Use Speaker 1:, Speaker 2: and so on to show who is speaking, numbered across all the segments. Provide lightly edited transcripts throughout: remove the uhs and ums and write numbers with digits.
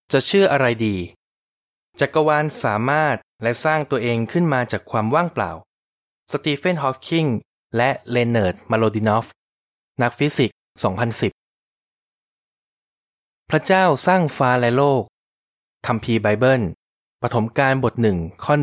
Speaker 1: จะเชื่ออะไรดีจักรวาลสามารถและสร้างตัวเองขึ้นมาจากความว่างเปล่าสตีเฟน ฮอว์กิงและเลเนิร์ด มาโลดินอฟนักฟิสิกส์ 2010 พระเจ้าสร้างฟ้าและโลกคัมภีร์ไบเบิลปฐมกาลบท 1 ข้อ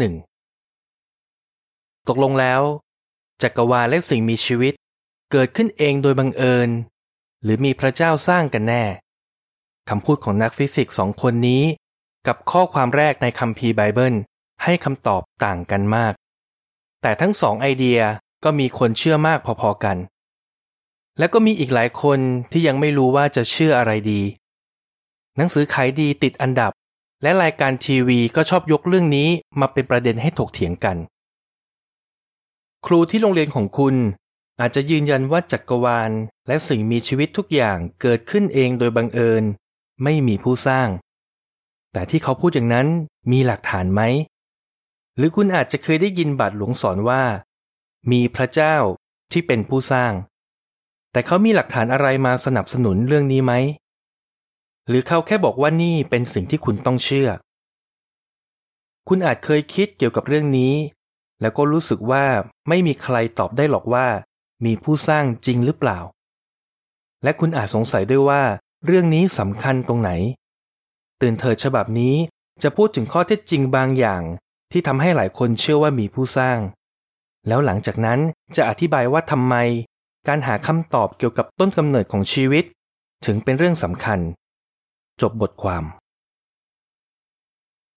Speaker 1: 1ตกลงแล้วจักรวาลและสิ่งมีชีวิตเกิดขึ้นเองโดยบังเอิญหรือมีพระเจ้าสร้างกันแน่คำพูดของนักฟิสิกส์2 คนนี้กับข้อความแรกในคัมภีร์ไบเบิลให้คำตอบต่างกันมากแต่ทั้ง2ไอเดียก็มีคนเชื่อมากพอๆกันและก็มีอีกหลายคนที่ยังไม่รู้ว่าจะเชื่ออะไรดีหนังสือขายดีติดอันดับและรายการทีวีก็ชอบยกเรื่องนี้มาเป็นประเด็นให้ถกเถียงกันครูที่โรงเรียนของคุณอาจจะยืนยันว่าจักรวาลและสิ่งมีชีวิตทุกอย่างเกิดขึ้นเองโดยบังเอิญไม่มีผู้สร้างแต่ที่เขาพูดอย่างนั้นมีหลักฐานไหมหรือคุณอาจจะเคยได้ยินบาทหลวงสอนว่ามีพระเจ้าที่เป็นผู้สร้างแต่เขามีหลักฐานอะไรมาสนับสนุนเรื่องนี้ไหมหรือเขาแค่บอกว่านี่เป็นสิ่งที่คุณต้องเชื่อคุณอาจเคยคิดเกี่ยวกับเรื่องนี้แล้วก็รู้สึกว่าไม่มีใครตอบได้หรอกว่ามีผู้สร้างจริงหรือเปล่าและคุณอาจสงสัยด้วยว่าเรื่องนี้สำคัญตรงไหนตื่นเถิดฉบับนี้จะพูดถึงข้อเท็จจริงบางอย่างที่ทำให้หลายคนเชื่อว่ามีผู้สร้างแล้วหลังจากนั้นจะอธิบายว่าทำไมการหาคำตอบเกี่ยวกับต้นกำเนิดของชีวิตถึงเป็นเรื่องสำคัญจบบทความ